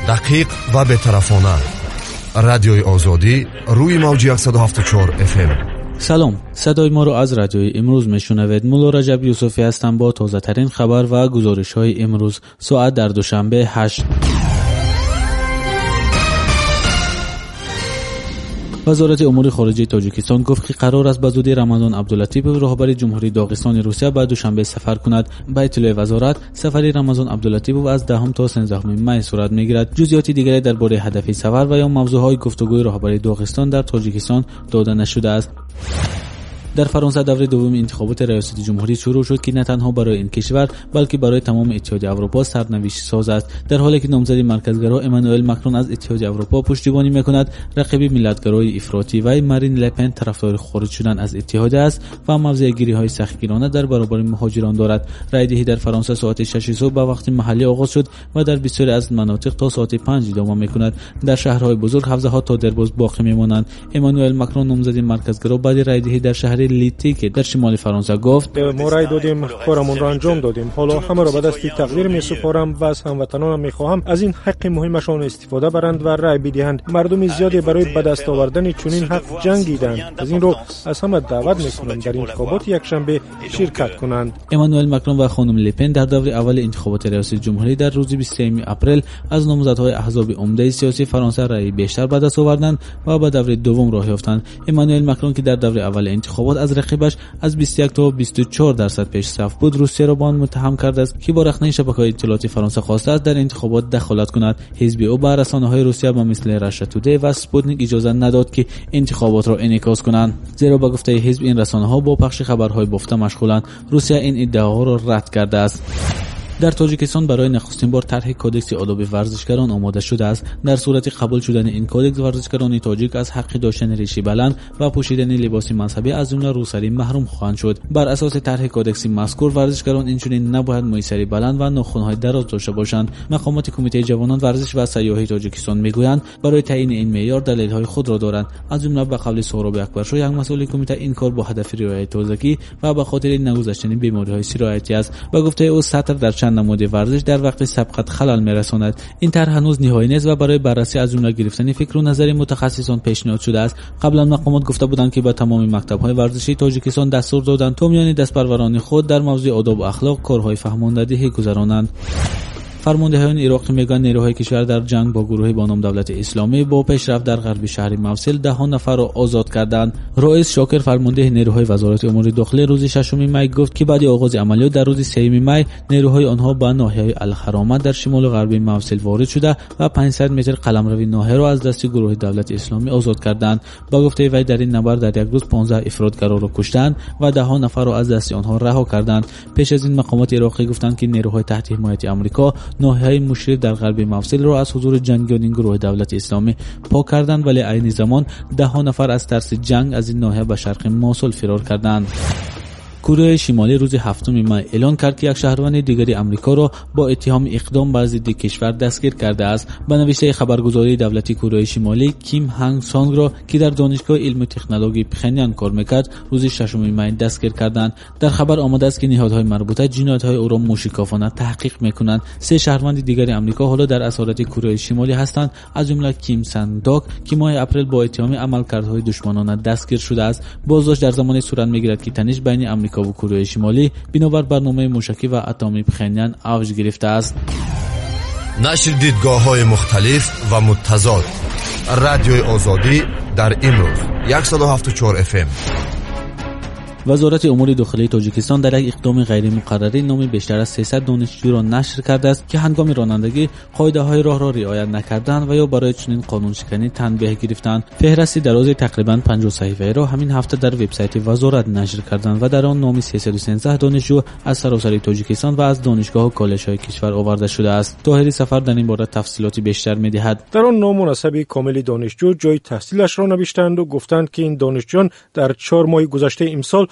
دقیق و بی‌طرفانه. رادیوی آزادی روی موج 174 FM. سلام، صدای ما رو از رادیوی امروز میشنوید. مولا رجب یوسفی هستم با تازه ترین خبر و گزارش های امروز ساعت در دوشنبه 8. وزارت امور خارجه تاجیکستان گفت که قرار است به زودی رمضان عبداللطیپوف رهبر جمهوری داغستان روسیه به دوشنبه سفر کند. به اطلاع وزارت، سفر رمضان عبداللطیپوف از 10 تا 13 می صورت میگیرد. جزئیات دیگری درباره هدف سفر و یا موضوعهای گفتگوی رهبر داغستان در تاجیکستان داده نشده است. در فرانسه دوره دوم انتخابات ریاست جمهوری شروع شد که نه تنها برای این کشور بلکه برای تمام اتحادیه اروپا سرنوشت ساز است. در حالی که نامزد مرکزگرا امانوئل ماکرون از اتحادیه اروپا پشتیبانی میکند، رقیب ملتگرای افراطی و مارین لپن طرفدار خارج شدن از اتحاد است و موضع‌گیری‌های سختگیرانه در برابر مهاجران دارد. رای‌دهی در فرانسه ساعت 6 صبح به وقت محلی آغاز شد و در بسیاری از مناطق تا ساعت 5 ادامه میکند. در شهرهای بزرگ حوزه‌ها تا درباز باقی میمانند. امانوئل ماکرون نامزد مرکزگرا بعد رای‌دهی در شهر لیتی که در شمال فرانسه گفت: ما رای دادیم، کارمون را انجام دادیم. حالا همه را به دست تقدیر میسپارم و از هموطنانم میخواهم از این حق مهمشان استفاده برند و رای بدهند. مردم زیادی برای به دست آوردن چنین حق جنگیدند. از این رو از همه دعوت میکنم در انتخابات یکشنبه شرکت کنند. امانوئل ماکرون و خانم لپن در دوره اول انتخابات ریاست جمهوری در روز 23 اپریل از نامزدهای احزاب عمده سیاسی فرانسه رای بیشتر به دست آوردند و به دوره دوم راه یافتند. امانوئل ماکرون که در دوره اول انتخابات از رقیبش از 21 تا 24% پیشرفت بود، روسیه را با آن متهم کرده است که با رخنه شبکه‌های اطلاعاتی فرانسه خواسته است در انتخابات دخالت کند. حزب او به رسانه‌های روسیه با مثل رشا تودی و سپوتنیک اجازه نداد که انتخابات را انعکاس کنند، زیرا با گفته حزب این رسانه‌ها با پخش خبرهای بافته مشغولند. روسیه این ادعاها را رد کرده است. در تاجیکستان برای نخستین بار طرح کدکس آداب ورزشکاران آماده شده است. در صورت قبول شدن این کدکس، ورزشکاران تاجیک از حق داشتن ریشی بلند و پوشیدن لباس مذهبی از جمله روسری محروم خواهند شد. بر اساس طرح کدکس مذکور، ورزشکاران اینچنین نباید موسری بلند و ناخن‌های دراز داشته باشند. مقامات کمیته جوانان ورزش و سیاحی تاجیکستان میگویند برای تعیین این معیار دلایل‌های خود را دارند. از جمله به قول سهراب اکبرشاه، یک مسئول کمیته، این کار با هدف رعایت تازگی و به خاطر نگذشتن بیماری‌های سرایتی است. به گفته او، سطر در چند نماد ورزش در وقت سبقت خلل میرساند. این طرح هنوز نهایی نیست و برای بررسی از جمله گرفتن فکر و نظر متخصصان پیشنهاد شده است. قبلا مقامات گفته بودند که به تمام مکتب‌های ورزشی تاجیکستان دستور دادند تا میان دستپروران خود در موضوع آداب و اخلاق کارهای فهماندهی گذرانند. فرماندهان عراق میگن نیروهای کشور در جنگ با گروهی با نام دولت اسلامی با پیشرفت در غرب شهر موصل 10 نفر را آزاد کردند. رئیس شاکر، فرمانده نیروهای وزارت امور داخلی، روز 6 می گفت که بعد آغاز عملیات در روز 3 می نیروهای آنها به ناحیه الخرامه در شمال غربی موصل وارد شده و 500 متر قلمروی ناحیه را از دست گروه دولت اسلامی آزاد کردند. با گفته وی، در این نبرد در یک روز 15 افرادگرا را کشتند و 10 نفر را از دست آنها رها کردند. پیش از این مقامات عراقی گفتند که نیروهای تحت حمایت آمریکا ناحیه مشرق در غرب موصل را از حضور جنگیان گروه دولت اسلامی پاک کردند، ولی عین زمان 10 نفر از ترس جنگ از این ناحیه به شرق موصل فرار کردند. کره شمالی روز 7 می اعلان کرد که یک شهروند دیگری آمریکا را با اتهام اقدام بر ضد کشور دستگیر کرده است. به نوشته خبرگزاری دولتی کره شمالی، کیم هانگ سانگ را که در دانشگاه علم و تکنولوژی پخنیان کار میکرد روز 6 می دستگیر کردند. در خبر آمده است که نهادهای مربوطه جنایت‌های او را موشکافانه تحقیق میکنند. 3 شهروند دیگری آمریکا حالا در اسارت کره شمالی هستند، از جمله کیم سان داک که ماه اپریل با اتهام عملکردهای دشمنانه دستگیر شده است. بازداشت در زمان صورت میگیرد که تنش بین آمریکا و کره شمالی بنابر برنامه موشکی و اتمی پخنیان اوج گرفته است. نشر دیدگاه‌های مختلف و متضاد. رادیوی آزادی در امروز 174 FM. وزارت امور داخلی تاجیکستان در یک اقدام غیر مقرری نام بیشتر از 300 دانشجو را نشر کرده است که هنگام رانندگی قاعده‌های راه را رعایت نکردند و یا برای چنین قانون شکنی تنبیه گرفتند. فهرستی دراز تقریباً 50 صفحه‌ای را همین هفته در وبسایت وزارت نشر کردند و در آن نام 313 دانشجو از سراسر تاجیکستان و از دانشگاه و کالج‌های کشور آورده شده است. طاهری سفر در این باره تفصیلات بیشتر می‌دهد. در آن نامناسب کامل دانشجو جای تحصیلش را نوشتند و گفتند که این دانشجویان در 4 ماه گذشته امسال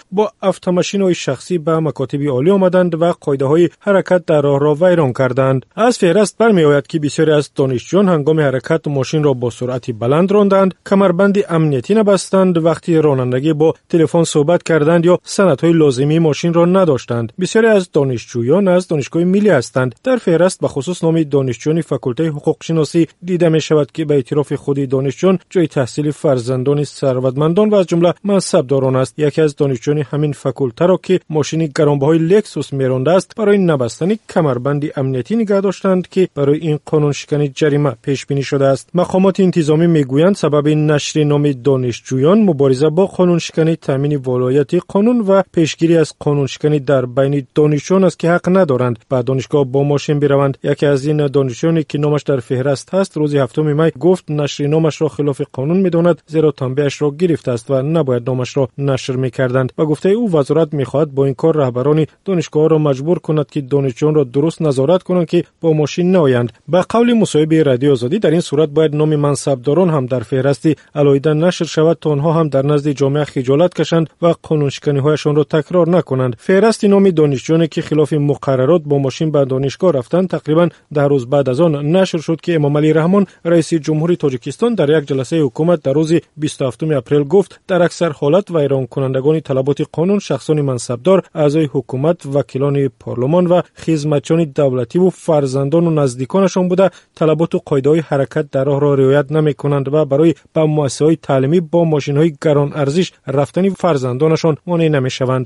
با автомاشین‌های شخصی به مکاتب عالی آمدند و قاعده‌های حرکت در راه را ویران کردند. از فهرست برمی‌آید که بسیاری از دانشجویان هنگام حرکت ماشین را با سرعت بلند راندند، کمربند امنیتی نبستند، وقتی رانندگی با تلفن صحبت کردند یا سندهای لازمی ماشین را نداشتند. بسیاری از دانشجویان از دانشگاه ملی هستند. در فهرست به خصوص نام دانشجویان فاکولته حقوق شناسی دیده می شود که به اعتراف خود دانشجویان جای تحصیل فرزندان ثروتمندان و از جمله منصبداران است. یکی از دانشجویان همین فاکولته را که ماشین گرانبهای لکسوس میرانده است، برای نبستن کمربند امنیتی نگاه داشتند که برای این قانون شکنی جریمه پیش بینی شده است. مقامات انتظامی میگویند سبب نشر نام دانشجویان مبارزه با قانون شکنی، تامین ولایت قانون و پیشگیری از قانون شکنی در بین دانشجویان است که حق ندارند به دانشگاه با ماشین بروند. یکی از این دانشجویانی که نامش در فهرست هست روز 7 می گفت نشر نامش را خلاف قانون میداند، زیرا تنبیه‌اش را گرفته است و نباید نامش را نشر میکردند. با گفته او وزارت میخواهد با این کار رهبران دانشگاه را مجبور کند که دانشجویان را درست نظارت کنند که با ماشین نآیند. به قول مصاحبه رادیو آزادی در این صورت باید نام منصبداران هم در فهرست علیحده نشر شود تا آنها هم در نزد جامعه خجالت کشند و قانون شکنی‌هایشان را تکرار نکنند. فهرست نام دانشجویانی که خلاف مقررات با ماشین به دانشگاه رفتند تقریبا 10 روز بعد از آن نشر شد که امام علی رحمان رئیس جمهوری تاجیکستان در یک جلسه حکومت در روز 27 اپریل گفت در اکثر حالات ویران کنندگان طلبات قانون شخصان منصبدار، اعضای حکومت، وکیلان پارلمان و خدمتچیان دولتی و فرزندان و نزدیکانشان بوده طلبات و قاعده‌های حرکت در راه را رعایت نمی‌کنند و برای به مؤسسه‌های تعلیمی با ماشین‌های گران ارزش رفتن فرزندانشان مانع نمی‌شوند.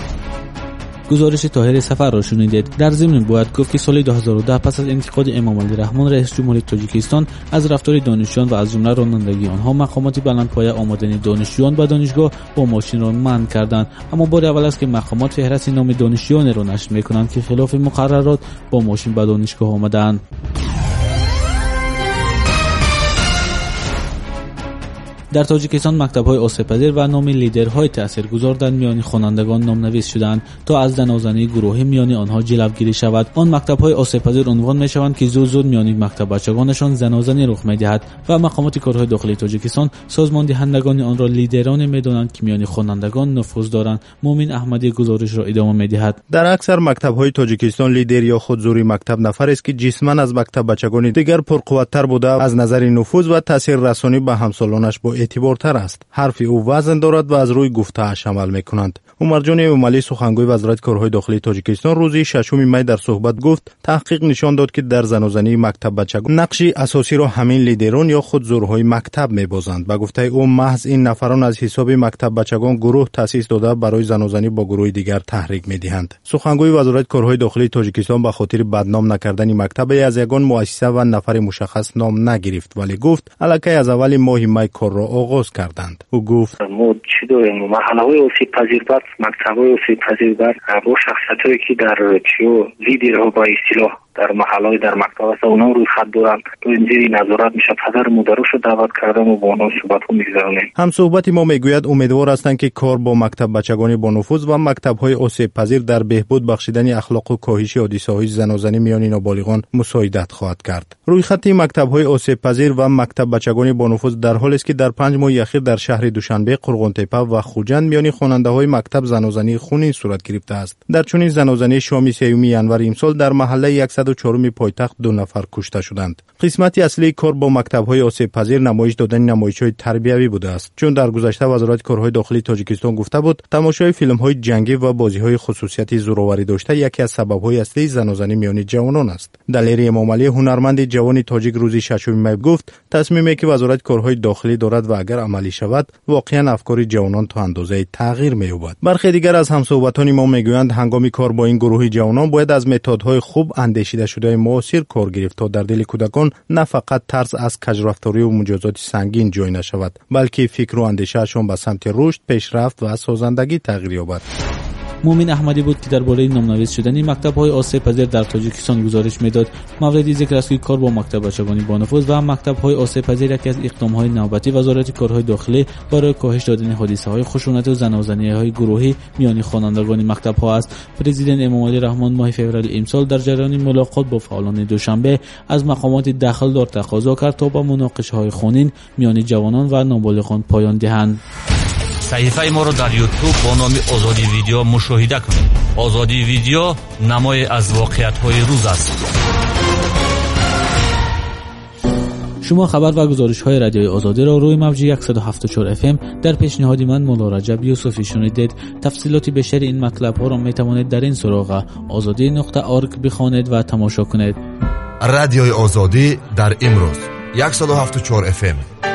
گزارش طاهر سفر را شنیدید. در ضمن باید گفت که سال 2010 پس از انتقاد امام علی رحمان رئیس جمهوری تاجیکستان از رفتار دانشجویان و از جمله رانندگی آنها، مقامات بلندپایه آمدن دانشجویان به دانشگاه با ماشین را منع کردند. اما بار اول است که مقامات فهرست نام دانشجویان را نشر می‌کنند که خلاف مقررات با ماشین به دانشگاه آمدند. در تاجیکستان مکتب‌های آسیب‌پذیر و نام لیدرهای تاثیرگذار در میان خوانندگان نامنویس شدند تا از زنازنی گروهی میان آنها جلوگیری شود. آن مکتب‌های آسیب‌پذیر عنوان می‌شوند که زود میان مکتب بچگانشان زنازنی رخ می‌دهد و مقامات کارهای داخلی تاجیکستان سازمان دهندگان آن را لیدران می‌دانند که میان خوانندگان نفوذ دارند. مومن احمدی گزارش را ادامه می‌دهد. در اکثر مکتب‌های تاجیکستان لیدر یا خودزوری مکتب نفری است که جسماً از مکتب بچگان دیگر پرقوت‌تر بوده، از نظر نفوذ و تاثیر رسانی به همسالانش با اعتبارتر است. حرف او وزن دارد و از روی گفته‌اش عمل می‌کنند. عمرجان امامی سخنگوی وزارت کارهای داخلی تاجیکستان روز 6 می در صحبت گفت تحقیق نشان داد که در زنازنی مکتب بچگان نقشی اساسی را همین لیدران یا خودزورهای مکتب می‌بازند. با گفته او محض این نفران از حساب مکتب بچگان گروه تأسیس داده برای زنازنی با گروه دیگر تحریک می‌دهند. سخنگوی وزارت کارهای داخلی تاجیکستان به خاطر بدنام نکردن مکتب از یگان مؤسسه و نفر مشخص نام نگرفت، ولی گفت الکی از اول ماه می کار را آغاز کردند. او گفت ما چی داریم؟ محله‌های آسیب‌پذیر بر مکتب‌های آسیب‌پذیر بر با شخصیتایی که در چیو لیدرها با اصطلاح در محله‌های در مکتب است اونا روی خط دارن تو اینجوری نظارت میشه. پدر مدرش رو دعوت کردم و با اونها صحبت‌ها می‌گذرونیم. هم صحبت ما میگوید امیدوار هستند که کار با مکتب بچگان با نفوذ و مکتب‌های آسیب‌پذیر در بهبود بخشیدن اخلاق و کاهش حادثه‌های زنازنی میان نابالغان مساعدت خواهد کرد. روی خط مکتب‌های آسیب‌پذیر و مکتب بچگان با نفوذ در حالی است که در 5 ماه اخیر در شهر دوشنبه، قرغن‌تپه و خوجند میان خواننده‌های مکتب زنازنی خونین صورت گرفته است. در چنین زنازنی شام 3 ینور امسال در محله 104 پایتخت 2 نفر کشته شدند. قسمتی اصلی کار با مکتب‌های آسیب‌پذیر نمایش دادن نمایش‌های تربیوی بوده است، چون در گذشته وزارت کارهای داخلی تاجیکستان گفته بود تماشای فیلم‌های جنگی و بازی‌های خصوصیت زورآوری داشته یکی از سبب‌های اصلی زنازنی میان جوانان است. دلیری امام علی هنرمند جوان تاجیک روز 6 می گفت تصمیمی که وزارت کارهای داخلی دارد و اگر عملی شود واقعاً افکار جوانان تا اندازه تغییر می‌یابد. برخی دیگر از همصحبتان ما میگویند هنگامی کار با این گروه جوانان باید از متدهای خوب اندیشیده شده معاصر کار گرفت تا در دل کودکان نه فقط ترس از کجرفتاری و مجازات سنگین جای نشود، بلکه فکر و اندیشه‌شان به سمت رشد، پیشرفت و سازندگی تغییر یابد. مومن احمدی بود که درباره نامنویس شدن مکتب‌های آسیب‌پذیر در تاجیکستان گزارش می‌داد. موردی ذکر است که کار با مکتب بچگانی با نفوذ و مکتب‌های آسیب‌پذیر یکی از اقدام‌های نوبتی وزارت کارهای داخلی برای کاهش دادن حادثه‌های خشونت و زنازنی‌های گروهی میان خوانندگان مکتب‌ها است. پرزیدنت امام علی رحمان ماه فوریه امسال در جریان ملاقات با فعالان دوشنبه از مقامات دخلدار تقاضا کرد تا با مناقشه‌های خونین میان جوانان و نابالغان پایان دهند. صحیفه ما را در یوتیوب با نام آزادی ویدیو مشاهده کنید. آزادی ویدیو نمای از واقعیت‌های روز است. شما خبر و گزارش‌های رادیوی آزادی را روی موج 174 FM در پیشنهادی من مولا رجب یوسفی شنیدید. تفصیلات بیشتر این مطلب‌ها را می‌توانید در این سراغ azadi.org بخوانید و تماشا کنید. رادیوی آزادی در امروز 174 FM.